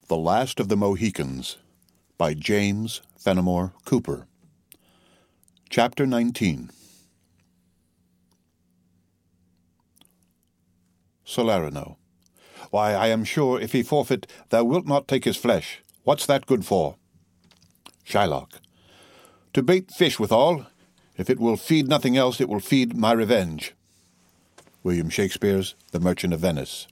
The Last of the Mohicans by James Fenimore Cooper. Chapter 19. Salerno. Why, I am sure if he forfeit, thou wilt not take his flesh. What's that good for? Shylock. To bait fish withal. If it will feed nothing else, it will feed my revenge. William Shakespeare's The Merchant of Venice.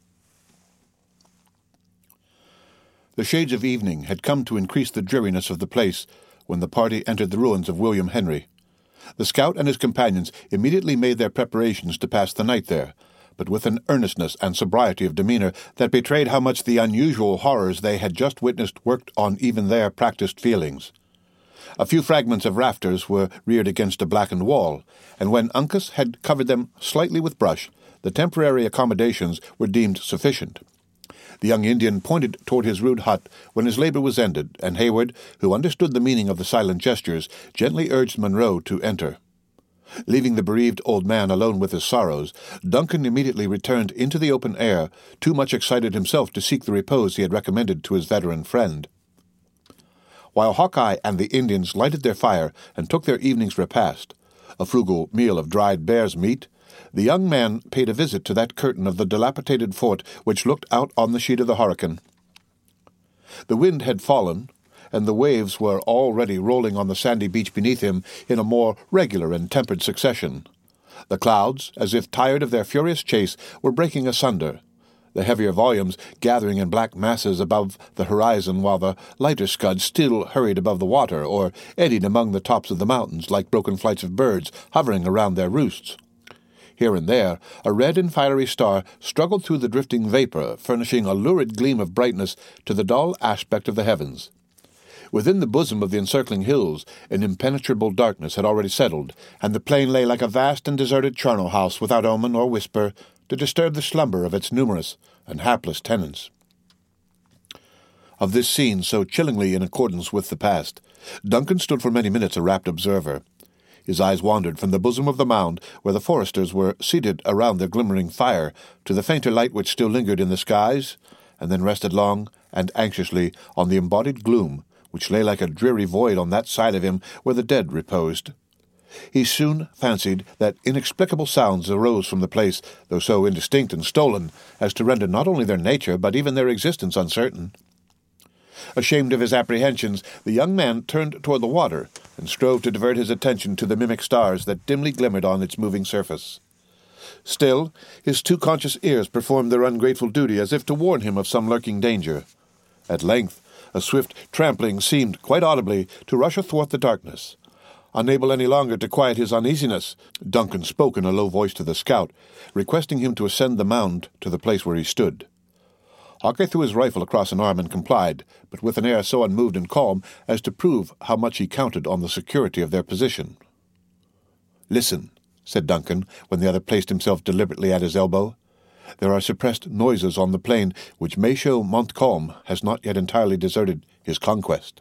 The shades of evening had come to increase the dreariness of the place when the party entered the ruins of William Henry. The scout and his companions immediately made their preparations to pass the night there, but with an earnestness and sobriety of demeanor that betrayed how much the unusual horrors they had just witnessed worked on even their practised feelings. A few fragments of rafters were reared against a blackened wall, and when Uncas had covered them slightly with brush, the temporary accommodations were deemed sufficient. The young Indian pointed toward his rude hut when his labor was ended, and Hayward, who understood the meaning of the silent gestures, gently urged Monroe to enter. Leaving the bereaved old man alone with his sorrows, Duncan immediately returned into the open air, too much excited himself to seek the repose he had recommended to his veteran friend. While Hawkeye and the Indians lighted their fire and took their evening's repast, a frugal meal of dried bear's meat, the young man paid a visit to that curtain of the dilapidated fort which looked out on the sheet of the Horican. The wind had fallen, and the waves were already rolling on the sandy beach beneath him in a more regular and tempered succession. The clouds, as if tired of their furious chase, were breaking asunder, the heavier volumes gathering in black masses above the horizon, while the lighter scuds still hurried above the water or eddied among the tops of the mountains like broken flights of birds hovering around their roosts. Here and there, a red and fiery star struggled through the drifting vapor, furnishing a lurid gleam of brightness to the dull aspect of the heavens. Within the bosom of the encircling hills, an impenetrable darkness had already settled, and the plain lay like a vast and deserted charnel house without omen or whisper to disturb the slumber of its numerous and hapless tenants. Of this scene, so chillingly in accordance with the past, Duncan stood for many minutes a rapt observer. His eyes wandered from the bosom of the mound, where the foresters were seated around their glimmering fire, to the fainter light which still lingered in the skies, and then rested long and anxiously on the embodied gloom, which lay like a dreary void on that side of him where the dead reposed. He soon fancied that inexplicable sounds arose from the place, though so indistinct and stolen, as to render not only their nature, but even their existence uncertain. Ashamed of his apprehensions, the young man turned toward the water, and strove to divert his attention to the mimic stars that dimly glimmered on its moving surface. Still, his too conscious ears performed their ungrateful duty as if to warn him of some lurking danger. At length, a swift trampling seemed, quite audibly, to rush athwart the darkness. Unable any longer to quiet his uneasiness, Duncan spoke in a low voice to the scout, requesting him to ascend the mound to the place where he stood. Hawkeye threw his rifle across an arm and complied, but with an air so unmoved and calm as to prove how much he counted on the security of their position. "Listen," said Duncan, when the other placed himself deliberately at his elbow. "There are suppressed noises on the plain which may show Montcalm has not yet entirely deserted his conquest."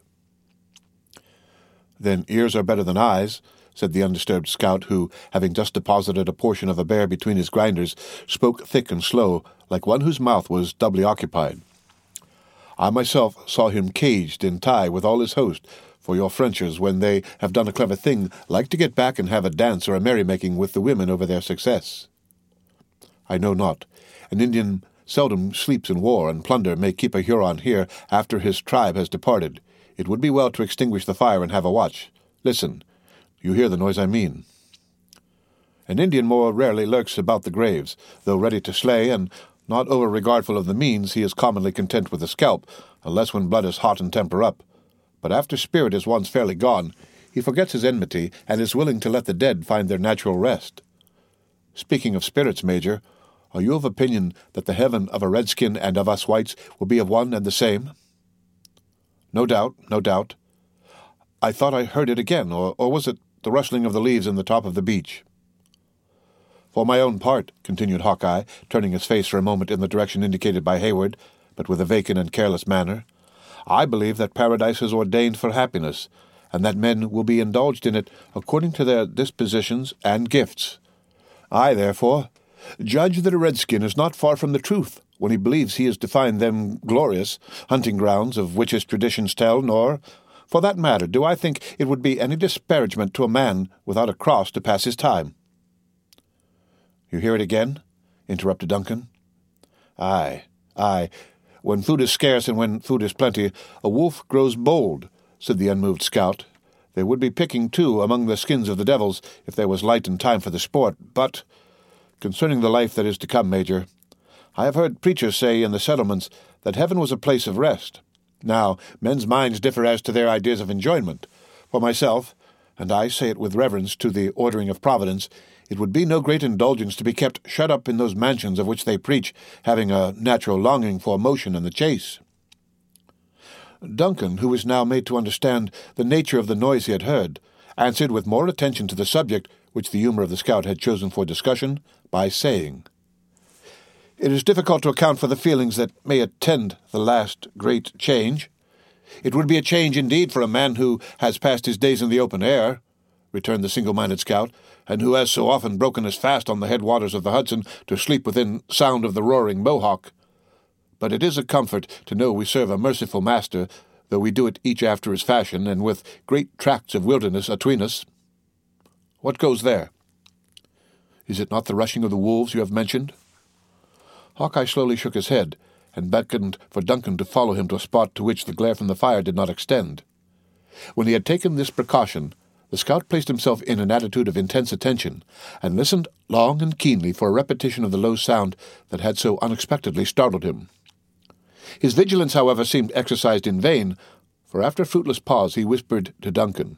"Then ears are better than eyes," said the undisturbed scout, who, having just deposited a portion of a bear between his grinders, spoke thick and slow, like one whose mouth was doubly occupied. "I myself saw him caged in tie with all his host, for your Frenchers, when they have done a clever thing, like to get back and have a dance or a merrymaking with the women over their success." "I know not. An Indian seldom sleeps in war, and plunder may keep a Huron here after his tribe has departed. It would be well to extinguish the fire and have a watch. Listen. You hear the noise I mean." An Indian more rarely lurks about the graves, though ready to slay, and not over-regardful of the means, he is commonly content with a scalp, unless when blood is hot and temper up. But after spirit is once fairly gone, he forgets his enmity, and is willing to let the dead find their natural rest. Speaking of spirits, Major, are you of opinion that the heaven of a redskin and of us whites will be of one and the same?" "No doubt, no doubt. I thought I heard it again, or was it the rustling of the leaves in the top of the beech?" "For my own part," continued Hawkeye, turning his face for a moment in the direction indicated by Hayward, but with a vacant and careless manner, "I believe that paradise is ordained for happiness, and that men will be indulged in it according to their dispositions and gifts. I, therefore, Judge that a redskin is not far from the truth when he believes he is to find them glorious hunting grounds of which his traditions tell, nor, for that matter, do I think it would be any disparagement to a man without a cross to pass his time." "You hear it again?" interrupted Duncan. Aye. When food is scarce and when food is plenty, a wolf grows bold," said the unmoved scout. "There would be picking, too, among the skins of the devils, if there was light and time for the sport. But concerning the life that is to come, Major, I have heard preachers say in the settlements that heaven was a place of rest. Now, men's minds differ as to their ideas of enjoyment. For myself, and I say it with reverence to the ordering of Providence, it would be no great indulgence to be kept shut up in those mansions of which they preach, having a natural longing for motion and the chase." Duncan, who was now made to understand the nature of the noise he had heard, answered with more attention to the subject which the humour of the scout had chosen for discussion, by saying, "It is difficult to account for the feelings that may attend the last great change. It would be a change indeed for a man who has passed his days in the open air," returned the single-minded scout, "and who has so often broken his fast on the headwaters of the Hudson to sleep within sound of the roaring Mohawk. But it is a comfort to know we serve a merciful master, though we do it each after his fashion, and with great tracts of wilderness atween us. What goes there? Is it not the rushing of the wolves you have mentioned?" Hawkeye slowly shook his head, and beckoned for Duncan to follow him to a spot to which the glare from the fire did not extend. When he had taken this precaution, the scout placed himself in an attitude of intense attention, and listened long and keenly for a repetition of the low sound that had so unexpectedly startled him. His vigilance, however, seemed exercised in vain, for after a fruitless pause he whispered to Duncan,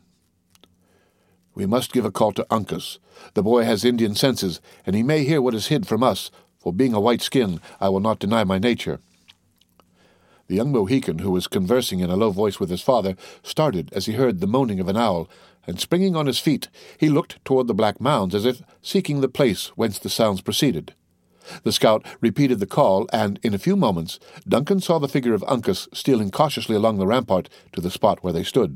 "We must give a call to Uncas. The boy has Indian senses, and he may hear what is hid from us, for being a white skin, I will not deny my nature." The young Mohican, who was conversing in a low voice with his father, started as he heard the moaning of an owl, and springing on his feet, he looked toward the black mounds as if seeking the place whence the sounds proceeded. The scout repeated the call, and in a few moments Duncan saw the figure of Uncas stealing cautiously along the rampart to the spot where they stood.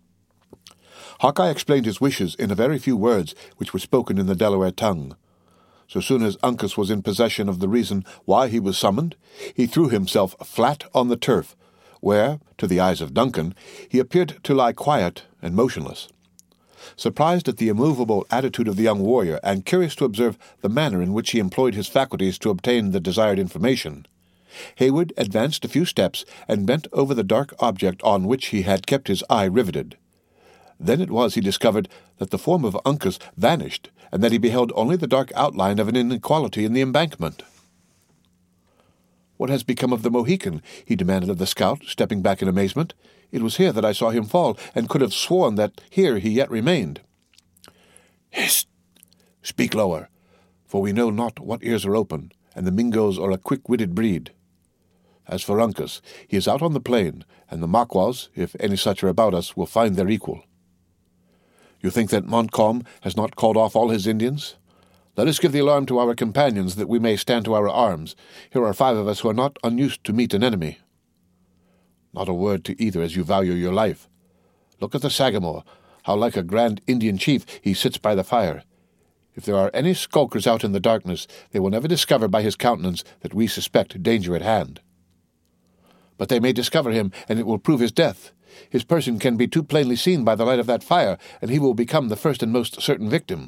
Hawkeye explained his wishes in a very few words, which were spoken in the Delaware tongue. So soon as Uncas was in possession of the reason why he was summoned, he threw himself flat on the turf, where, to the eyes of Duncan, he appeared to lie quiet and motionless. Surprised at the immovable attitude of the young warrior, and curious to observe the manner in which he employed his faculties to obtain the desired information, Heyward advanced a few steps and bent over the dark object on which he had kept his eye riveted. Then it was he discovered that the form of Uncas vanished, and that he beheld only the dark outline of an inequality in the embankment. "What has become of the Mohican?" he demanded of the scout, stepping back in amazement. "It was here that I saw him fall, and could have sworn that here he yet remained." "Hist! Speak lower, for we know not what ears are open, and the Mingoes are a quick-witted breed. As for Uncas, he is out on the plain, and the Maquas, if any such are about us, will find their equal. You think that Montcalm has not called off all his Indians? Let us give the alarm to our companions that we may stand to our arms. Here are 5 of us who are not unused to meet an enemy." "Not a word to either, as you value your life. Look at the Sagamore, how like a grand Indian chief he sits by the fire. If there are any skulkers out in the darkness, they will never discover by his countenance that we suspect danger at hand." "But they may discover him, and it will prove his death. His person can be too plainly seen by the light of that fire, and he will become the first and most certain victim."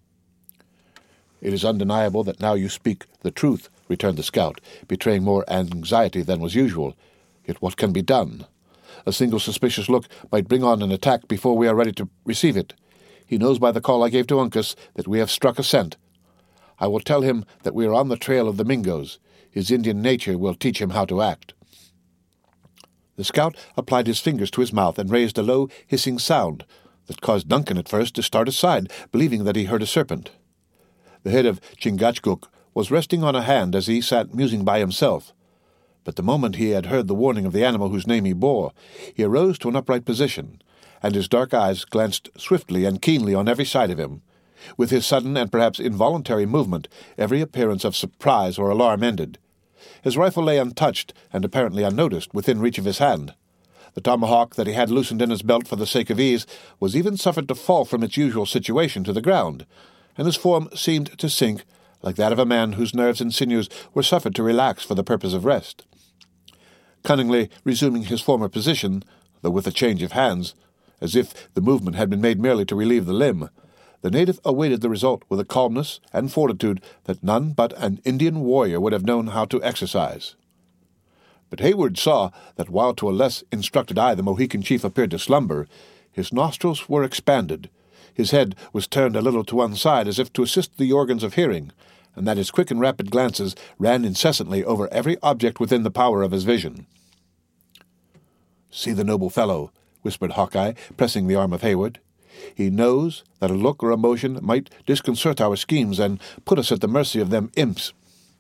"It is undeniable that now you speak the truth," returned the scout, betraying more anxiety than was usual. "Yet what can be done? A single suspicious look might bring on an attack before we are ready to receive it. He knows by the call I gave to Uncas that we have struck a scent. I will tell him that we are on the trail of the Mingoes. His Indian nature will teach him how to act." The scout applied his fingers to his mouth and raised a low, hissing sound that caused Duncan at first to start aside, believing that he heard a serpent. The head of Chingachgook was resting on a hand as he sat musing by himself, but the moment he had heard the warning of the animal whose name he bore, he arose to an upright position, and his dark eyes glanced swiftly and keenly on every side of him. With his sudden and perhaps involuntary movement, every appearance of surprise or alarm ended. His rifle lay untouched and apparently unnoticed within reach of his hand. The tomahawk that he had loosened in his belt for the sake of ease was even suffered to fall from its usual situation to the ground, and his form seemed to sink like that of a man whose nerves and sinews were suffered to relax for the purpose of rest. Cunningly resuming his former position, though with a change of hands, as if the movement had been made merely to relieve the limb, the native awaited the result with a calmness and fortitude that none but an Indian warrior would have known how to exercise. But Hayward saw that while to a less instructed eye the Mohican chief appeared to slumber, his nostrils were expanded, his head was turned a little to one side as if to assist the organs of hearing, and that his quick and rapid glances ran incessantly over every object within the power of his vision. "See the noble fellow," whispered Hawkeye, pressing the arm of Hayward. "He knows that a look or a motion might disconcert our schemes and put us at the mercy of them imps."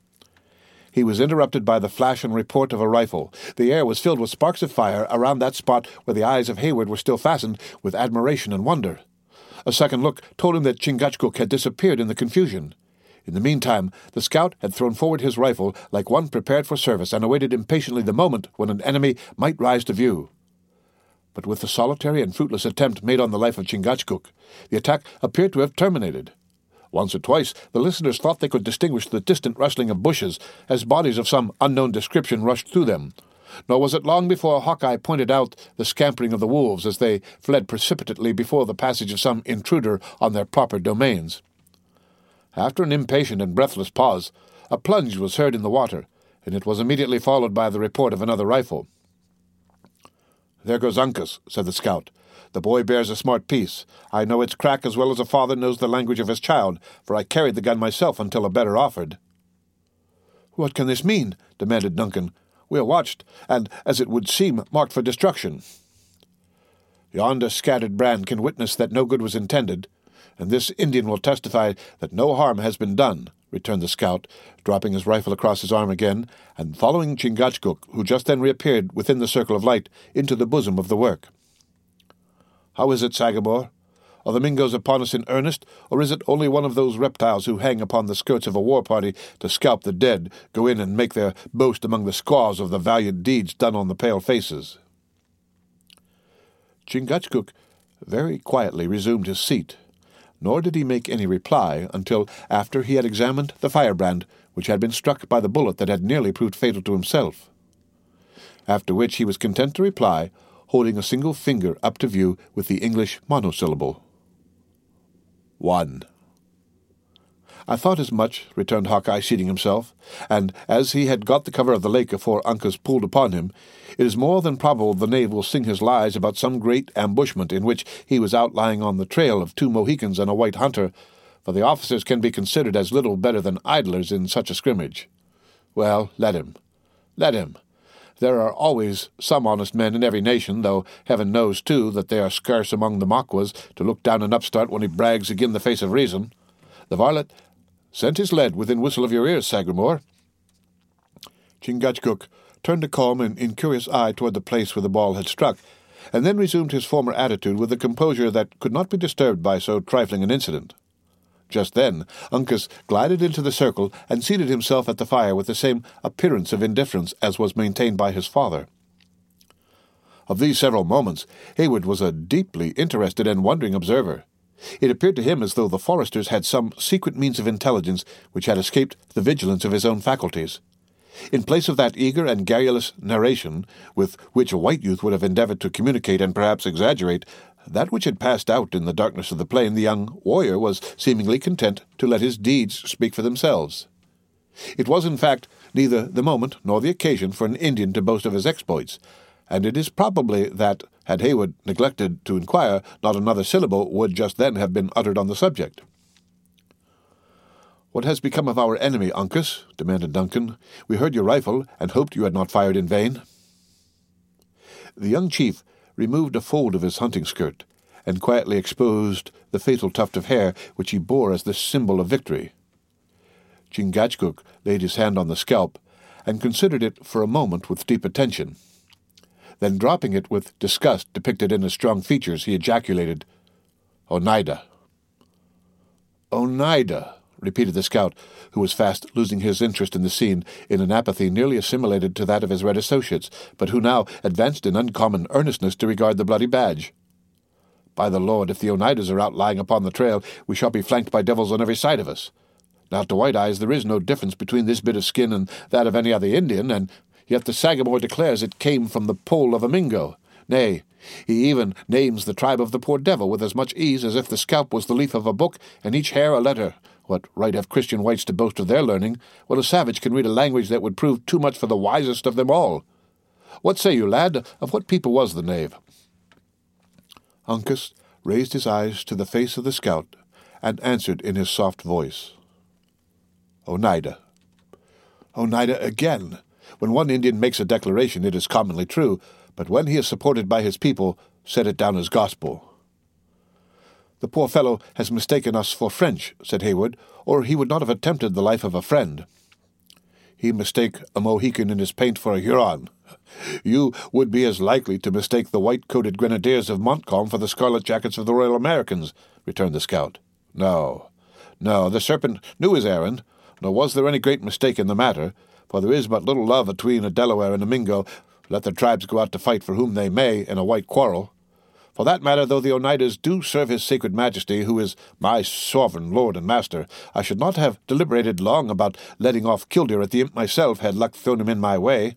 He was interrupted by the flash and report of a rifle. The air was filled with sparks of fire around that spot where the eyes of Hayward were still fastened with admiration and wonder. A second look told him that Chingachgook had disappeared in the confusion. In the meantime, the scout had thrown forward his rifle like one prepared for service and awaited impatiently the moment when an enemy might rise to view. But with the solitary and fruitless attempt made on the life of Chingachgook, the attack appeared to have terminated. Once or twice the listeners thought they could distinguish the distant rustling of bushes as bodies of some unknown description rushed through them, nor was it long before Hawkeye pointed out the scampering of the wolves as they fled precipitately before the passage of some intruder on their proper domains. After an impatient and breathless pause, a plunge was heard in the water, and it was immediately followed by the report of another rifle. "There goes Uncas," said the scout. "The boy bears a smart piece. I know its crack as well as a father knows the language of his child, for I carried the gun myself until a better offered." "What can this mean?" demanded Duncan. "We are watched, and, as it would seem, marked for destruction." "Yonder scattered brand can witness that no good was intended, and this Indian will testify that no harm has been done," returned the scout, dropping his rifle across his arm again, and following Chingachgook, who just then reappeared within the circle of light, into the bosom of the work. "How is it, Sagamore? Are the Mingoes upon us in earnest, or is it only one of those reptiles who hang upon the skirts of a war party to scalp the dead, go in and make their boast among the squaws of the valiant deeds done on the pale faces?" Chingachgook very quietly resumed his seat, nor did he make any reply until after he had examined the firebrand which had been struck by the bullet that had nearly proved fatal to himself. After which he was content to reply, holding a single finger up to view with the English monosyllable. "1." "I thought as much," returned Hawkeye, seating himself, "and as he had got the cover of the lake afore Uncas pulled upon him, it is more than probable the knave will sing his lies about some great ambushment in which he was outlying on the trail of 2 Mohicans and a white hunter, for the officers can be considered as little better than idlers in such a scrimmage. Well, let him. Let him. There are always some honest men in every nation, though heaven knows, too, that they are scarce among the Maquas to look down an upstart when he brags agin the face of reason. The varlet sent his lead within whistle of your ears, Sagamore." Chingachgook turned a calm and incurious eye toward the place where the ball had struck, and then resumed his former attitude with a composure that could not be disturbed by so trifling an incident. Just then Uncas glided into the circle and seated himself at the fire with the same appearance of indifference as was maintained by his father. Of these several moments, Hayward was a deeply interested and wondering observer. It appeared to him as though the foresters had some secret means of intelligence which had escaped the vigilance of his own faculties. In place of that eager and garrulous narration with which a white youth would have endeavored to communicate and perhaps exaggerate that which had passed out in the darkness of the plain, the young warrior was seemingly content to let his deeds speak for themselves. It was, in fact, neither the moment nor the occasion for an Indian to boast of his exploits, and it is probably that, had Hayward neglected to inquire, not another syllable would just then have been uttered on the subject. "What has become of our enemy, Uncas?" demanded Duncan. "We heard your rifle, and hoped you had not fired in vain." The young chief removed a fold of his hunting skirt, and quietly exposed the fatal tuft of hair which he bore as the symbol of victory. Chingachgook laid his hand on the scalp, and considered it for a moment with deep attention. Then, dropping it with disgust depicted in his strong features, he ejaculated, "Oneida." "Oneida," repeated the scout, who was fast losing his interest in the scene in an apathy nearly assimilated to that of his red associates, but who now advanced in uncommon earnestness to regard the bloody badge. "By the Lord, if the Oneidas are out lying upon the trail, we shall be flanked by devils on every side of us. Now to White Eyes there is no difference between this bit of skin and that of any other Indian, and yet the Sagamore declares it came from the poll of a Mingo. Nay, he even names the tribe of the poor devil with as much ease as if the scalp was the leaf of a book and each hair a letter. What right have Christian whites to boast of their learning, while a savage can read a language that would prove too much for the wisest of them all? What say you, lad? Of what people was the knave?" Uncas raised his eyes to the face of the scout, and answered in his soft voice, "Oneida." Oneida again! When one Indian makes a declaration, it is commonly true, but when he is supported by his people, set it down as gospel. "The poor fellow has mistaken us for French," said Heyward, "or he would not have attempted the life of a friend." "He mistake a Mohican in his paint for a Huron. You would be as likely to mistake the white-coated grenadiers of Montcalm for the scarlet jackets of the Royal Americans," returned the scout. No, the serpent knew his errand, nor was there any great mistake in the matter, for there is but little love atween a Delaware and a Mingo, let the tribes go out to fight for whom they may in a white quarrel. For that matter, though the Oneidas do serve his sacred majesty, who is my sovereign lord and master, I should not have deliberated long about letting off Killdeer at the imp myself, had luck thrown him in my way."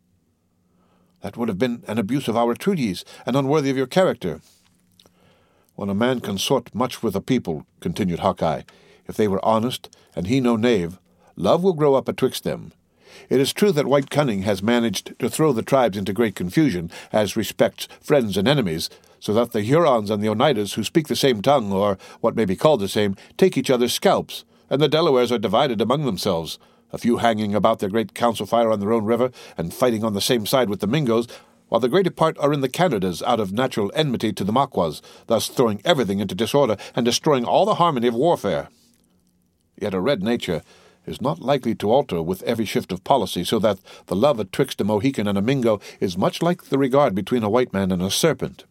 "That would have been an abuse of our treaties, and unworthy of your character." "When a man consort much with a people," continued Hawkeye, "if they were honest, and he no knave, love will grow up atwixt them. It is true that White Cunning has managed to throw the tribes into great confusion, as respects friends and enemies, so that the Hurons and the Oneidas, who speak the same tongue, or what may be called the same, take each other's scalps, and the Delawares are divided among themselves, a few hanging about their great council fire on their own river, and fighting on the same side with the Mingos, while the greater part are in the Canadas out of natural enmity to the Maquas, thus throwing everything into disorder and destroying all the harmony of warfare. Yet a red nature is not likely to alter with every shift of policy, so that the love atwixt a Mohican and a Mingo is much like the regard between a white man and a serpent."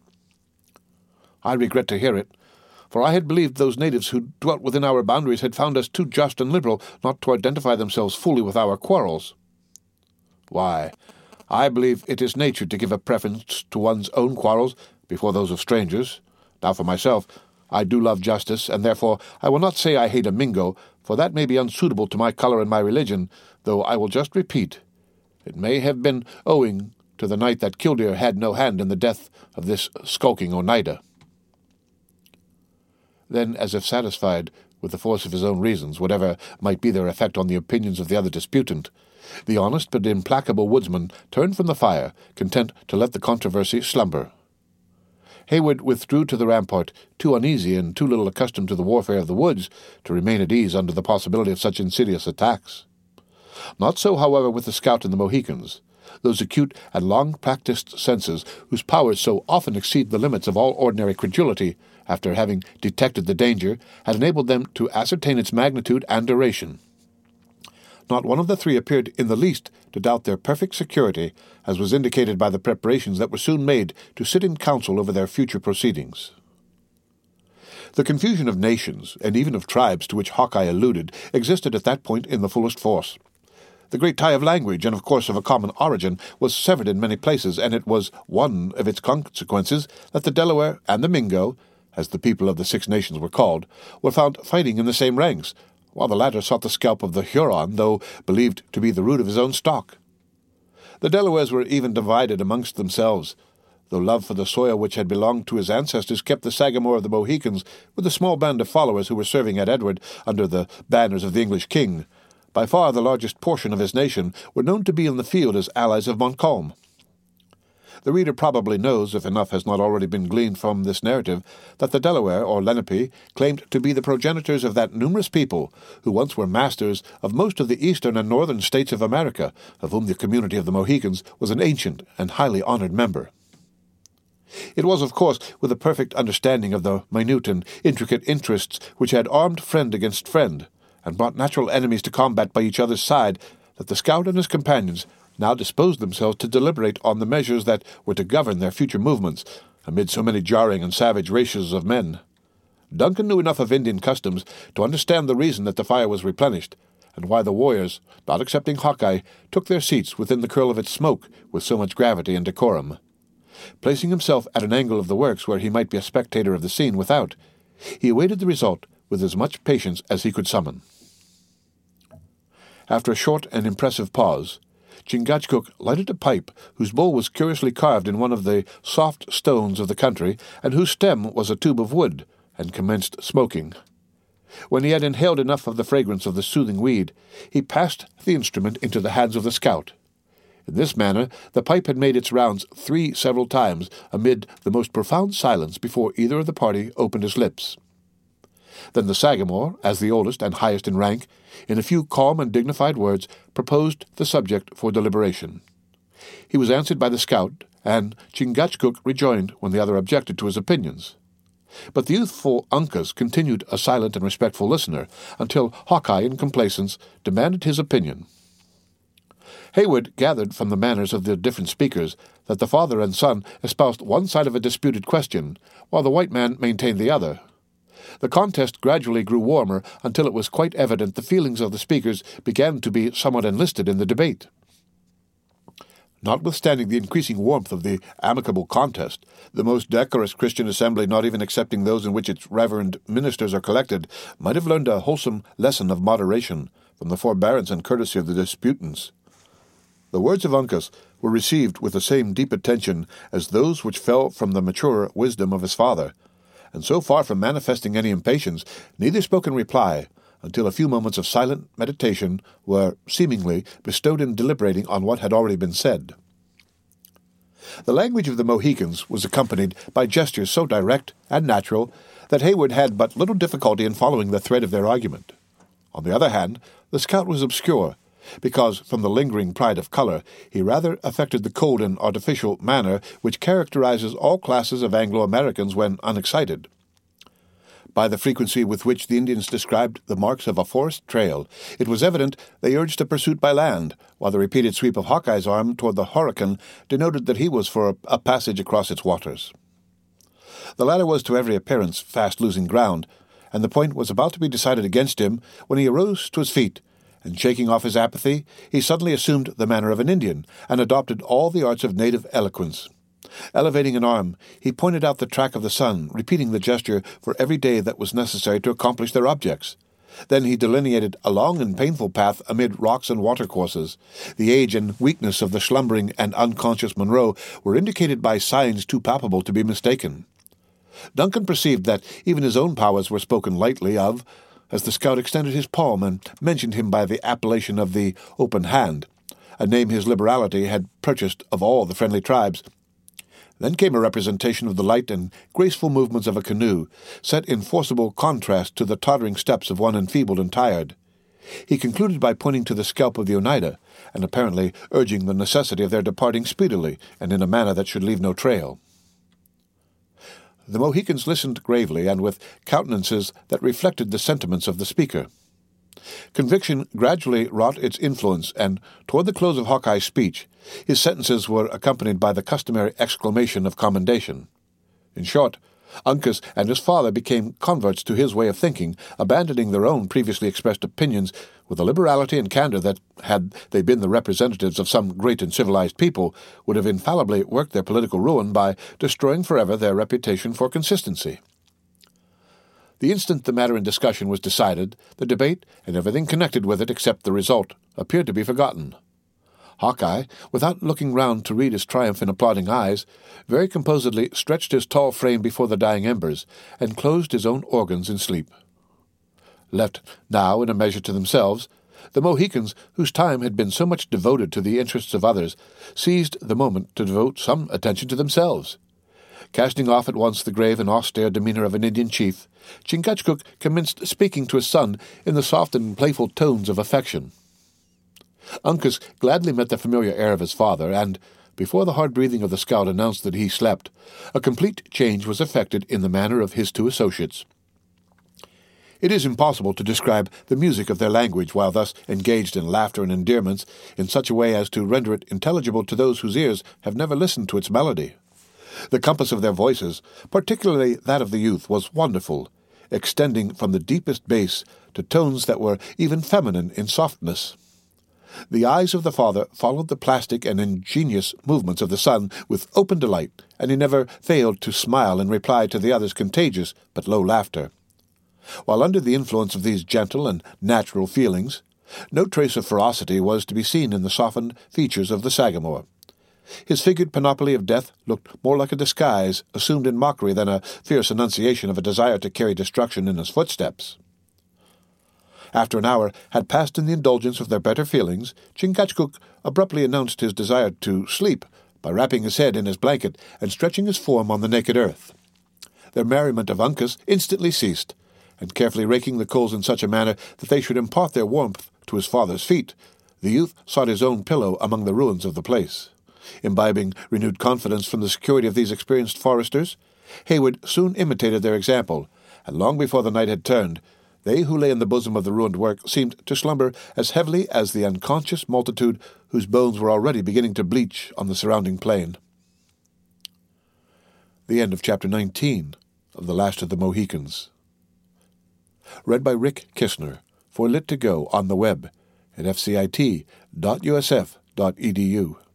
"I regret to hear it, for I had believed those natives who dwelt within our boundaries had found us too just and liberal not to identify themselves fully with our quarrels." "Why, I believe it is nature to give a preference to one's own quarrels before those of strangers. Now for myself, I do love justice, and therefore I will not say I hate a Mingo, for that may be unsuitable to my colour and my religion, though I will just repeat, it may have been owing to the night that Killdeer had no hand in the death of this skulking Oneida." Then, as if satisfied with the force of his own reasons, whatever might be their effect on the opinions of the other disputant, the honest but implacable woodsman turned from the fire, content to let the controversy slumber. Heyward withdrew to the rampart, too uneasy and too little accustomed to the warfare of the woods to remain at ease under the possibility of such insidious attacks. Not so, however, with the scout and the Mohicans. Those acute and long-practised senses, whose powers so often exceed the limits of all ordinary credulity, after having detected the danger, had enabled them to ascertain its magnitude and duration. Not one of the three appeared in the least to doubt their perfect security, as was indicated by the preparations that were soon made to sit in council over their future proceedings. The confusion of nations, and even of tribes to which Hawkeye alluded, existed at that point in the fullest force. The great tie of language, and of course of a common origin, was severed in many places, and it was one of its consequences that the Delaware and the Mingo, as the people of the Six Nations were called, were found fighting in the same ranks, while the latter sought the scalp of the Huron, though believed to be the root of his own stock. The Delawares were even divided amongst themselves, though love for the soil which had belonged to his ancestors kept the Sagamore of the Mohicans, with a small band of followers who were serving at Edward under the banners of the English king. By far the largest portion of his nation were known to be in the field as allies of Montcalm. The reader probably knows, if enough has not already been gleaned from this narrative, that the Delaware, or Lenape, claimed to be the progenitors of that numerous people who once were masters of most of the eastern and northern states of America, of whom the community of the Mohicans was an ancient and highly honored member. It was, of course, with a perfect understanding of the minute and intricate interests which had armed friend against friend, and brought natural enemies to combat by each other's side, that the scout and his companions now disposed themselves to deliberate on the measures that were to govern their future movements, amid so many jarring and savage races of men. Duncan knew enough of Indian customs to understand the reason that the fire was replenished, and why the warriors, not excepting Hawkeye, took their seats within the curl of its smoke with so much gravity and decorum. Placing himself at an angle of the works where he might be a spectator of the scene without, he awaited the result with as much patience as he could summon. After a short and impressive pause, Chingachgook lighted a pipe whose bowl was curiously carved in one of the soft stones of the country, and whose stem was a tube of wood, and commenced smoking. When he had inhaled enough of the fragrance of the soothing weed, he passed the instrument into the hands of the scout. In this manner the pipe had made its rounds 3 several times amid the most profound silence before either of the party opened his lips. Then the Sagamore, as the oldest and highest in rank, in a few calm and dignified words, proposed the subject for deliberation. He was answered by the scout, and Chingachgook rejoined when the other objected to his opinions. But the youthful Uncas continued a silent and respectful listener, until Hawkeye, in complaisance, demanded his opinion. Heyward gathered from the manners of the different speakers that the father and son espoused one side of a disputed question, while the white man maintained the other. The contest gradually grew warmer until it was quite evident the feelings of the speakers began to be somewhat enlisted in the debate. Notwithstanding the increasing warmth of the amicable contest, the most decorous Christian assembly, not even excepting those in which its reverend ministers are collected, might have learned a wholesome lesson of moderation from the forbearance and courtesy of the disputants. The words of Uncas were received with the same deep attention as those which fell from the maturer wisdom of his father, and so far from manifesting any impatience, neither spoke in reply, until a few moments of silent meditation were, seemingly, bestowed in deliberating on what had already been said. The language of the Mohicans was accompanied by gestures so direct and natural that Heyward had but little difficulty in following the thread of their argument. On the other hand, the scout was obscure, because, from the lingering pride of colour, he rather affected the cold and artificial manner which characterizes all classes of Anglo-Americans when unexcited. By the frequency with which the Indians described the marks of a forest trail, it was evident they urged a pursuit by land, while the repeated sweep of Hawkeye's arm toward the Horican denoted that he was for a passage across its waters. The latter was to every appearance fast losing ground, and the point was about to be decided against him when he arose to his feet, and shaking off his apathy, he suddenly assumed the manner of an Indian, and adopted all the arts of native eloquence. Elevating an arm, he pointed out the track of the sun, repeating the gesture for every day that was necessary to accomplish their objects. Then he delineated a long and painful path amid rocks and watercourses. The age and weakness of the slumbering and unconscious Monroe were indicated by signs too palpable to be mistaken. Duncan perceived that even his own powers were spoken lightly of, as the scout extended his palm and mentioned him by the appellation of the Open Hand, a name his liberality had purchased of all the friendly tribes. Then came a representation of the light and graceful movements of a canoe, set in forcible contrast to the tottering steps of one enfeebled and tired. He concluded by pointing to the scalp of the Oneida, and apparently urging the necessity of their departing speedily, and in a manner that should leave no trail. The Mohicans listened gravely, and with countenances that reflected the sentiments of the speaker. Conviction gradually wrought its influence, and toward the close of Hawkeye's speech, his sentences were accompanied by the customary exclamation of commendation. In short, Uncas and his father became converts to his way of thinking, abandoning their own previously expressed opinions with a liberality and candor that, had they been the representatives of some great and civilized people, would have infallibly worked their political ruin by destroying forever their reputation for consistency. The instant the matter in discussion was decided, the debate, and everything connected with it except the result, appeared to be forgotten. Hawkeye, without looking round to read his triumph in applauding eyes, very composedly stretched his tall frame before the dying embers, and closed his own organs in sleep. Left now in a measure to themselves, the Mohicans, whose time had been so much devoted to the interests of others, seized the moment to devote some attention to themselves. Casting off at once the grave and austere demeanor of an Indian chief, Chingachgook commenced speaking to his son in the soft and playful tones of affection. Uncas gladly met the familiar air of his father, and, before the hard breathing of the scout announced that he slept, a complete change was effected in the manner of his two associates. It is impossible to describe the music of their language while thus engaged in laughter and endearments in such a way as to render it intelligible to those whose ears have never listened to its melody. The compass of their voices, particularly that of the youth, was wonderful, extending from the deepest bass to tones that were even feminine in softness. The eyes of the father followed the plastic and ingenious movements of the son with open delight, and he never failed to smile in reply to the other's contagious but low laughter. While under the influence of these gentle and natural feelings, No trace of ferocity was to be seen in the softened features of the Sagamore. His figured panoply of death looked more like a disguise assumed in mockery than a fierce enunciation of a desire to carry destruction in his footsteps. After an hour had passed in the indulgence of their better feelings, Chingachgook abruptly announced his desire to sleep by wrapping his head in his blanket and stretching his form on the naked earth. Their merriment of Uncas instantly ceased, and carefully raking the coals in such a manner that they should impart their warmth to his father's feet, the youth sought his own pillow among the ruins of the place. Imbibing renewed confidence from the security of these experienced foresters, Heyward soon imitated their example, and long before the night had turned, they who lay in the bosom of the ruined work seemed to slumber as heavily as the unconscious multitude whose bones were already beginning to bleach on the surrounding plain. The end of Chapter 19 of The Last of the Mohicans. Read by Rick Kistner for Lit2Go on the web at fcit.usf.edu.